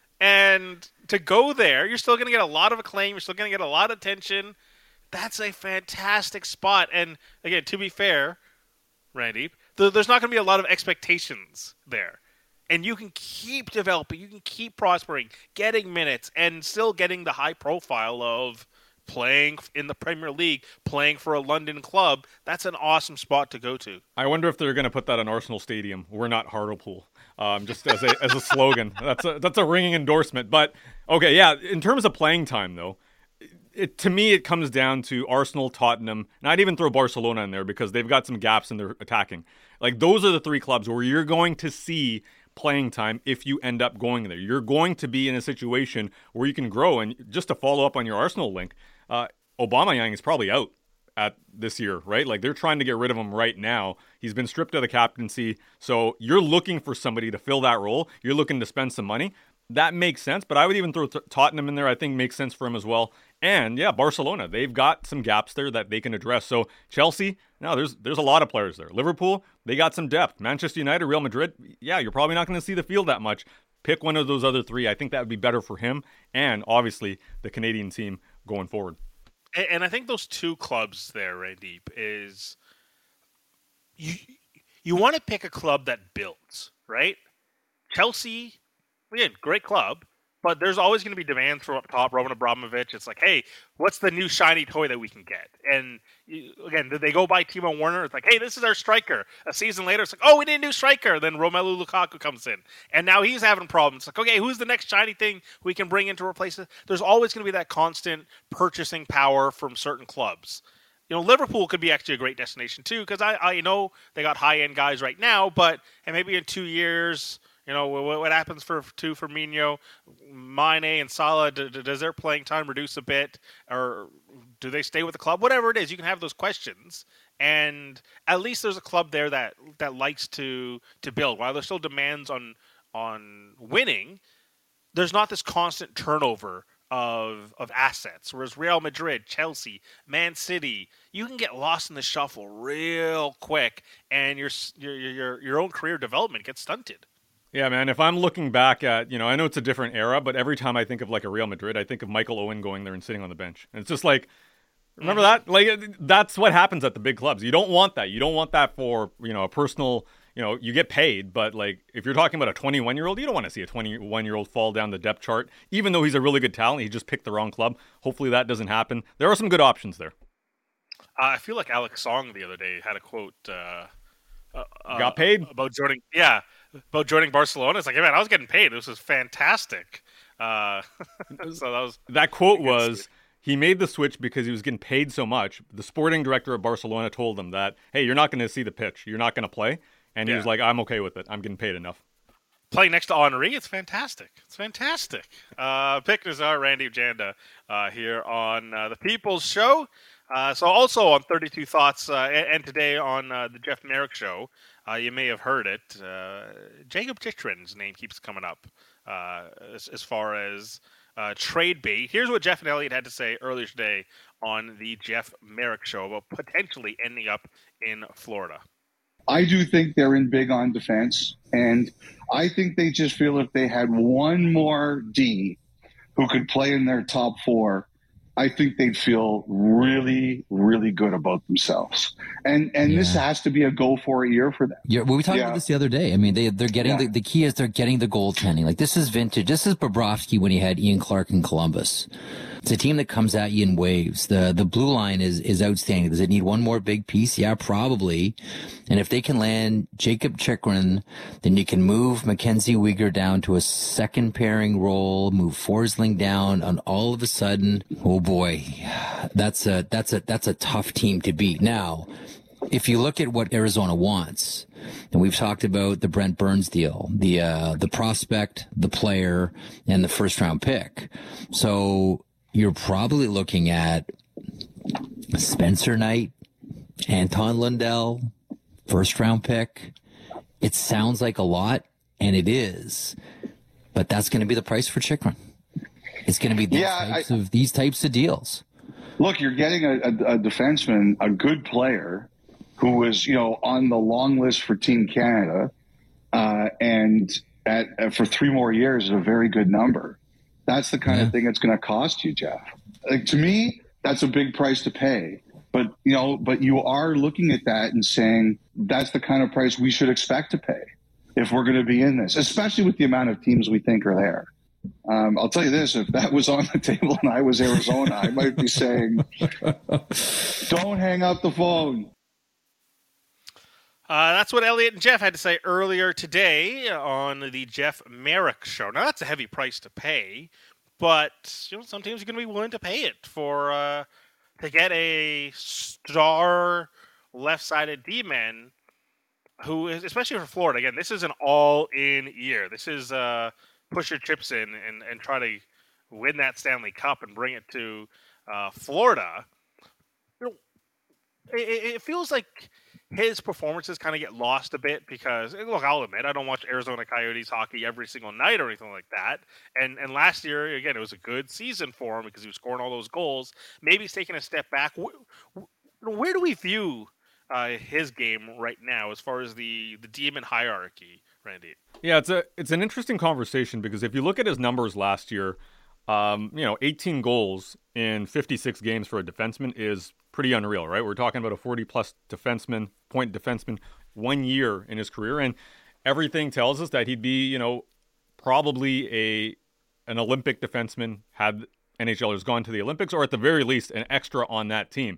and to go there, you're still going to get a lot of acclaim. You're still going to get a lot of attention. That's a fantastic spot. And again, to be fair, Randy, th- there's not going to be a lot of expectations there. And you can keep developing, you can keep prospering, getting minutes, and still getting the high profile of playing in the Premier League, playing for a London club. That's an awesome spot to go to. I wonder if they're going to put that on Arsenal Stadium. We're not Hartlepool, um, just as a as a slogan. That's a that's a ringing endorsement. But okay, yeah. In terms of playing time, though. It, to me, it comes down to Arsenal, Tottenham, and I'd even throw Barcelona in there because they've got some gaps in their attacking. Like, those are the three clubs where you're going to see playing time if you end up going there. You're going to be in a situation where you can grow. And just to follow up on your Arsenal link, uh, Aubameyang is probably out at this year, right? Like, they're trying to get rid of him right now. He's been stripped of the captaincy. So you're looking for somebody to fill that role. You're looking to spend some money. That makes sense, but I would even throw t- Tottenham in there. I think makes sense for him as well. And yeah, Barcelona, they've got some gaps there that they can address. So Chelsea, no, there's there's a lot of players there. Liverpool, they got some depth. Manchester United, Real Madrid, yeah, you're probably not going to see the field that much. Pick one of those other three. I think that would be better for him and obviously the Canadian team going forward. And, and I think those two clubs there, Randeep, is you you want to pick a club that builds, right? Chelsea. Again, great club, but there's always going to be demands from up top. Roman Abramovich, it's like, hey, what's the new shiny toy that we can get? And you, again, did they go buy Timo Werner? It's like, hey, this is our striker. A season later, it's like, oh, we need a new striker. Then Romelu Lukaku comes in, and now he's having problems. It's like, okay, who's the next shiny thing we can bring in to replace it? There's always going to be that constant purchasing power from certain clubs. You know, Liverpool could be actually a great destination too, because I, I know they got high-end guys right now, but and maybe in two years – you know, what, what happens for to Firmino, Mane, and Salah? Do, does their playing time reduce a bit, or do they stay with the club? Whatever it is, you can have those questions, and at least there's a club there that, that likes to to build. While there's still demands on on winning, there's not this constant turnover of of assets. Whereas Real Madrid, Chelsea, Man City, you can get lost in the shuffle real quick, and your your your your own career development gets stunted. Yeah, man, if I'm looking back at, you know, I know it's a different era, but every time I think of like a Real Madrid, I think of Michael Owen going there and sitting on the bench. And it's just like, remember that? Like, that's what happens at the big clubs. You don't want that. You don't want that for, you know, a personal, you know, you get paid, but like, if you're talking about a twenty-one-year-old, you don't want to see a twenty-one-year-old fall down the depth chart, even though he's a really good talent. He just picked the wrong club. Hopefully that doesn't happen. There are some good options there. Uh, I feel like Alex Song the other day had a quote uh, uh, got paid about joining. Yeah. About joining Barcelona. It's like, hey, man, I was getting paid. This was fantastic. Uh, so that was that quote was he made the switch because he was getting paid so much. The sporting director of Barcelona told him that, hey, you're not going to see the pitch. You're not going to play. And he yeah. was like, I'm okay with it. I'm getting paid enough. Playing next to Henry, it's fantastic. It's fantastic. Uh, Pick Nazar, Randy Janda uh, here on uh, the People's Show. Uh, so also on thirty-two Thoughts uh, and, and today on uh, the Jeff Merrick Show. Uh, you may have heard it. Uh, Jacob Chychrun's name keeps coming up uh, as, as far as uh, trade bait. Here's what Jeff and Elliot had to say earlier today on the Jeff Merrick Show about potentially ending up in Florida. I do think they're in big on defense, and I think they just feel if they had one more D who could play in their top four, I think they'd feel really, really good about themselves. And and Yeah. this has to be a go for it year for them. Yeah, well, we talked Yeah. about this the other day. I mean, they they're getting Yeah. the, the key is they're getting the goaltending. Like this is vintage. This is Bobrovsky when he had Ian Clark in Columbus. It's a team that comes at you in waves. The the blue line is is outstanding. Does it need one more big piece? Yeah, probably. And if they can land Jacob Chikrin, then you can move Mackenzie Weegar down to a second pairing role, move Forsling down, and all of a sudden, oh boy, that's a that's a that's a tough team to beat. Now, if you look at what Arizona wants, and we've talked about the Brent Burns deal, the uh, the prospect, the player, and the first round pick. So you're probably looking at Spencer Knight, Anton Lundell, first round pick. It sounds like a lot, and it is, but that's going to be the price for Chikrin. It's going to be these Yeah, types I- of these types of deals. Look, you're getting a, a, a defenseman, a good player, who was, you know, on the long list for Team Canada, uh, and at, uh, for three more years is a very good number. That's the kind Yeah. of thing it's going to cost you, Jeff. Like, to me, that's a big price to pay. But you know, but you are looking at that and saying that's the kind of price we should expect to pay if we're going to be in this, especially with the amount of teams we think are there. Um, I'll tell you this: if that was on the table and I was Arizona, I might be saying, "Don't hang up the phone." Uh, that's what Elliot and Jeff had to say earlier today on the Jeff Merrick show. Now, that's a heavy price to pay, but you know, some teams are going to be willing to pay it for uh, to get a star left-sided D-man who is, especially for Florida. Again, this is an all-in year. This is uh, push your chips in and, and try to win that Stanley Cup and bring it to uh, Florida. You know, it, it feels like his performances kind of get lost a bit because, look, I'll admit, I don't watch Arizona Coyotes hockey every single night or anything like that. And and last year, again, it was a good season for him because he was scoring all those goals. Maybe he's taking a step back. Where, where do we view uh, his game right now as far as the, the demon hierarchy, Randy? Yeah, it's a it's an interesting conversation because if you look at his numbers last year, um, you know, eighteen goals in fifty-six games for a defenseman is pretty unreal, right? We're talking about a forty-plus defenseman, point defenseman, one year in his career, and everything tells us that he'd be, you know, probably a an Olympic defenseman had NHLers gone to the Olympics, or at the very least, an extra on that team.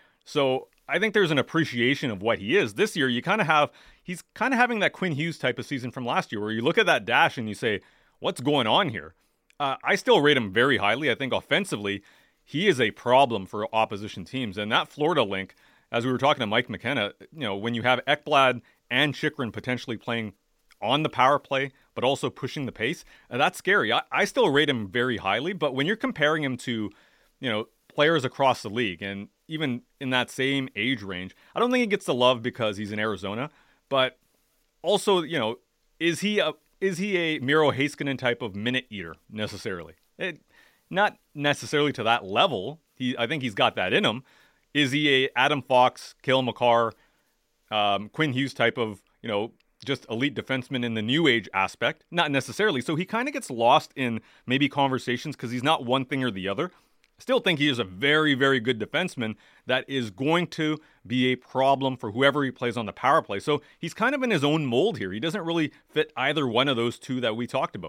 So I think there's an appreciation of what he is. This year, you kind of have, he's kind of having that Quinn Hughes type of season from last year, where you look at that dash and you say, what's going on here? Uh, I still rate him very highly. I think offensively, he is a problem for opposition teams. And that Florida link, as we were talking to Mike McKenna, you know, when you have Ekblad and Chikrin potentially playing on the power play, but also pushing the pace, uh, that's scary. I, I still rate him very highly, but when you're comparing him to, you know, players across the league and even in that same age range, I don't think he gets the love because he's in Arizona, but also, you know, is he a, is he a Miro Heiskanen type of minute eater necessarily? It, Not necessarily to that level. He, I think he's got that in him. Is he a Adam Fox, Cale Makar, um, Quinn Hughes type of, you know, just elite defenseman in the new age aspect? Not necessarily. So he kind of gets lost in maybe conversations because he's not one thing or the other. I still think he is a very, very good defenseman that is going to be a problem for whoever he plays on the power play. So he's kind of in his own mold here. He doesn't really fit either one of those two that we talked about.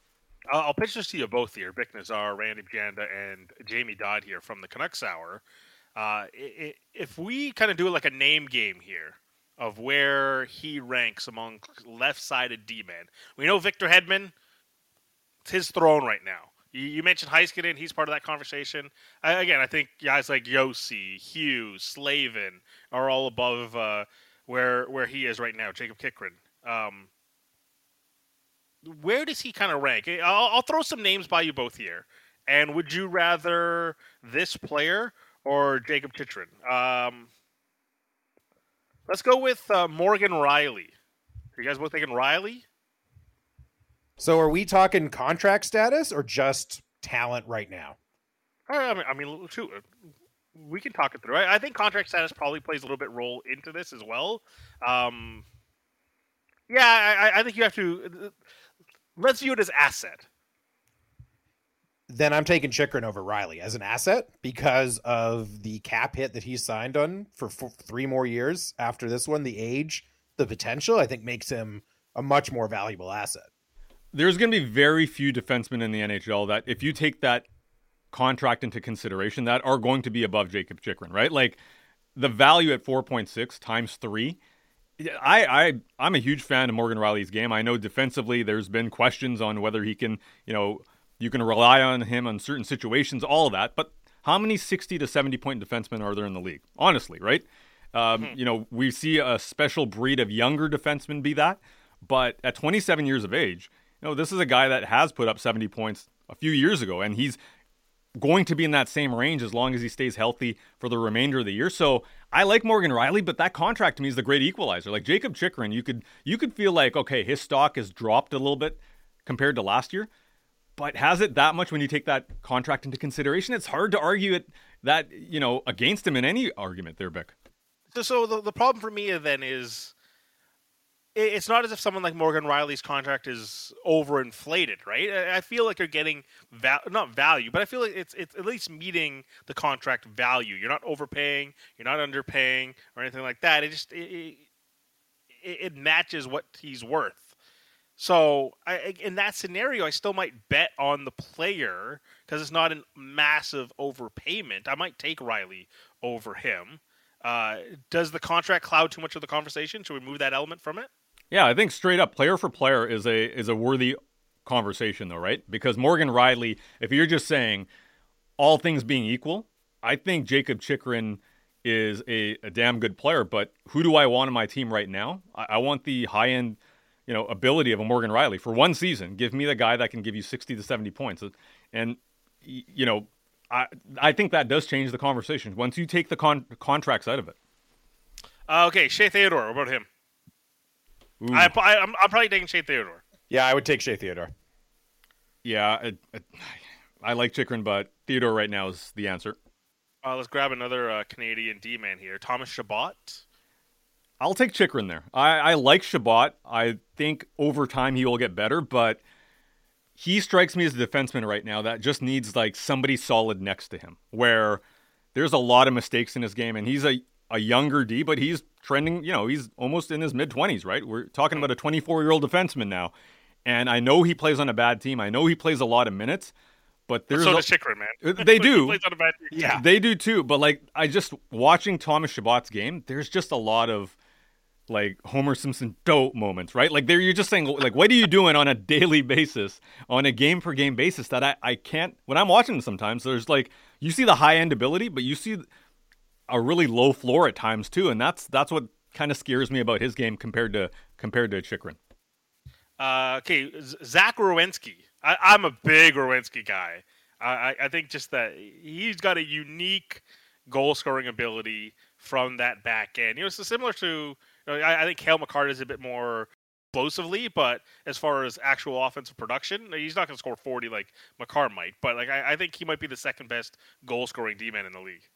I'll pitch this to you both here, Bick Nazar, Randy Janda, and Jamie Dodd here from the Canucks Hour. Uh, if we kind of do like a name game here of where he ranks among left-sided D-men, we know Victor Hedman, it's his throne right now. You mentioned Heiskanen, he's part of that conversation. I, again, I think guys like Yossi, Hughes, Slavin are all above uh, where where he is right now, Jacob Chikrin. Um, where does he kind of rank? I'll, I'll throw some names by you both here. And would you rather this player or Jacob Chikrin? Um, let's go with uh, Morgan Rielly. Are you guys both thinking Rielly? So are we talking contract status or just talent right now? I mean, I mean shoot, we can talk it through. I, I think contract status probably plays a little bit role into this as well. Um, yeah, I, I think you have to... Let's view it as asset. then I'm taking Chychrun over Riley as an asset because of the cap hit that he's signed on for f- three more years after this one. The age, the potential, I think makes him a much more valuable asset. There's going to be very few defensemen in the N H L that, if you take that contract into consideration, that are going to be above Jakob Chychrun, right? Like the value at four point six times three. I, I, I'm a huge fan of Morgan Rielly's game. I know defensively there's been questions on whether he can, you know, you can rely on him on certain situations, all of that. But how many sixty to seventy point defensemen are there in the league? Honestly, right? Um, mm-hmm. You know, we see a special breed of younger defensemen be that. But at twenty-seven years of age, you know, this is a guy that has put up seventy points a few years ago, and he's going to be in that same range as long as he stays healthy for the remainder of the year. So I like Morgan Rielly, but that contract to me is the great equalizer. Like Jakob Chychrun, you could you could feel like, okay, his stock has dropped a little bit compared to last year, but has it that much when you take that contract into consideration? It's hard to argue it that, you know, against him in any argument there, Bick. So, so the, the problem for me then is it's not as if someone like Morgan Rielly's contract is overinflated, right? I feel like you're getting val- not value, but I feel like it's it's at least meeting the contract value. You're not overpaying, you're not underpaying, or anything like that. It just it, it, it matches what he's worth. So I, in that scenario, I still might bet on the player because it's not a massive overpayment. I might take Rielly over him. Uh, does the contract cloud too much of the conversation? Should we move that element from it? Yeah, I think straight up, player for player is a is a worthy conversation, though, right? Because Morgan Rielly, if you're just saying all things being equal, I think Jakob Chychrun is a, a damn good player. But who do I want on my team right now? I, I want the high end, you know, ability of a Morgan Rielly for one season. Give me the guy that can give you sixty to seventy points, and you know, I I think that does change the conversation once you take the con- contracts out of it. Uh, okay, Shea Theodore, what about him? I, I, I'm, I'm probably taking Shea Theodore. Yeah, I would take Shea Theodore. Yeah, I, I, I like Chychrun, but Theodore right now is the answer. Uh, let's grab another uh, Canadian D-man here. Thomas Chabot. I'll take Chychrun there. I, I like Chabot. I think over time he will get better, but he strikes me as a defenseman right now that just needs like somebody solid next to him, where there's a lot of mistakes in his game, and he's a a younger D, but he's trending, you know, he's almost in his mid-twenties, right? We're talking about a twenty-four-year-old defenseman now. And I know he plays on a bad team. I know he plays a lot of minutes, but there's... So a, does Chychrun, man. They do. He plays on a bad team. Yeah. They do too, but like, I just, watching Thomas Chabot's game, there's just a lot of, like, Homer Simpson dope moments, right? Like, there you're just saying, like, what are you doing on a daily basis, on a game-per-game basis that I, I can't... When I'm watching them sometimes, there's like, you see the high-end ability, but you see a really low floor at times too, and that's that's what kind of scares me about his game compared to compared to Chychrun. Uh, okay, Zach Werenski. I, I'm a big Werenski guy. I, I think just that he's got a unique goal scoring ability from that back end. You know, it's similar to. You know, I, I think Cale Makar is a bit more explosively, but as far as actual offensive production, he's not going to score forty like Makar might. But like, I, I think he might be the second best goal scoring D-man in the league.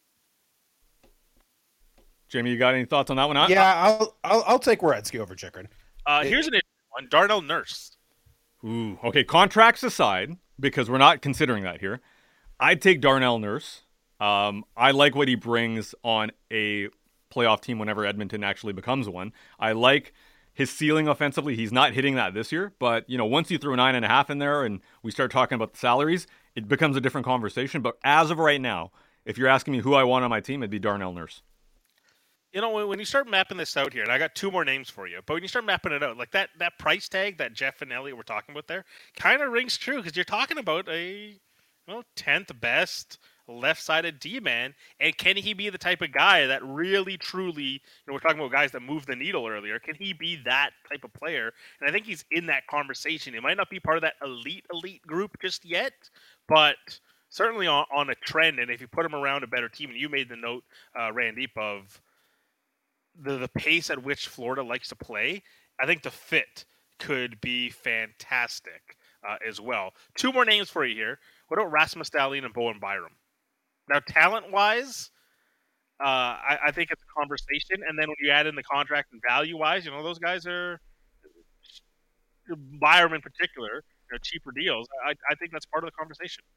Jamie, you got any thoughts on that one? I, yeah, I'll, I'll I'll take Werenski over Chychrun. Uh, here's an interesting one: Darnell Nurse. Ooh, okay. Contracts aside, because we're not considering that here, I'd take Darnell Nurse. Um, I like what he brings on a playoff team whenever Edmonton actually becomes one. I like his ceiling offensively. He's not hitting that this year, but you know, once you throw nine and a half in there and we start talking about the salaries, it becomes a different conversation. But as of right now, if you're asking me who I want on my team, it'd be Darnell Nurse. You know, when you start mapping this out here, and I got two more names for you, but when you start mapping it out, like that, that price tag that Jeff and Elliot were talking about there, kind of rings true because you're talking about a, you know, tenth best left-sided D-man, and can he be the type of guy that really, truly, you know, we're talking about guys that move the needle earlier, can he be that type of player? And I think he's in that conversation. He might not be part of that elite, elite group just yet, but certainly on, on a trend, and if you put him around a better team, and you made the note, uh, Randeep, of the the pace at which Florida likes to play, I think the fit could be fantastic uh, as well. Two more names for you here. What about Rasmus Dahlin and Bowen Byram? Now, talent-wise, uh, I, I think it's a conversation. And then when you add in the contract and value-wise, you know, those guys are, Byram in particular, you know, cheaper deals. I, I think that's part of the conversation.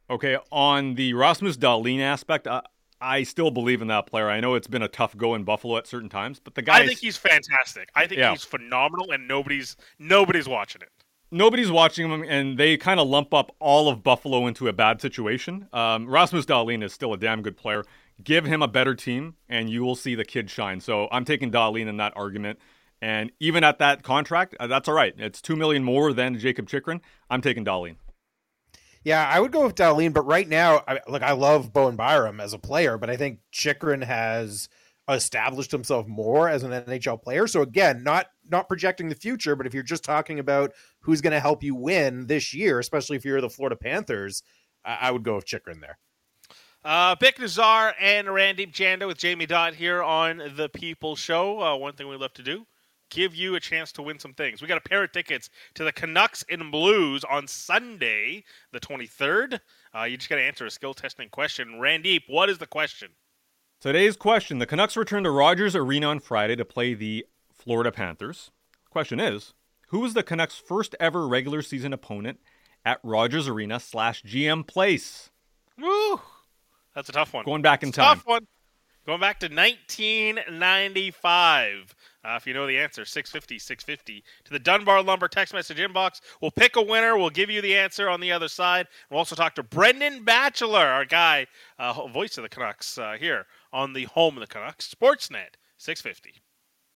Okay, on the Rasmus Dahlin aspect, I, I still believe in that player. I know it's been a tough go in Buffalo at certain times, but the guy. I think he's fantastic. I think yeah. he's phenomenal, and nobody's nobody's watching it. Nobody's watching him, and they kind of lump up all of Buffalo into a bad situation. Um, Rasmus Dahlin is still a damn good player. Give him a better team, and you will see the kid shine. So I'm taking Dahlin in that argument. And even at that contract, uh, that's all right. It's two million dollars more than Jacob Chychrun. I'm taking Dahlin. Yeah, I would go with Dahlin, but right now, I, like I love Bowen Byram as a player, but I think Chychrun has established himself more as an N H L player. So again, not not projecting the future, but if you're just talking about who's going to help you win this year, especially if you're the Florida Panthers, I, I would go with Chychrun there. Uh, Bick Nazar and Randeep Janda with Jamie Dott here on The People Show. Uh, one thing we love to do, give you a chance to win some things. We got a pair of tickets to the Canucks in Blues on Sunday, the twenty-third. Uh, you just got to answer a skill testing question. Randeep, what is the question? Today's question, the Canucks return to Rogers Arena on Friday to play the Florida Panthers. Question is, who was the Canucks' first ever regular season opponent at Rogers Arena slash G M Place? Woo! That's a tough one. Going back in It's time. Tough one. Going back to nineteen ninety-five. Uh, if you know the answer, six fifty, six fifty. To the Dunbar Lumber text message inbox. We'll pick a winner. We'll give you the answer on the other side. We'll also talk to Brendan Batchelor, our guy, uh, voice of the Canucks, uh, here on the home of the Canucks, Sportsnet six fifty.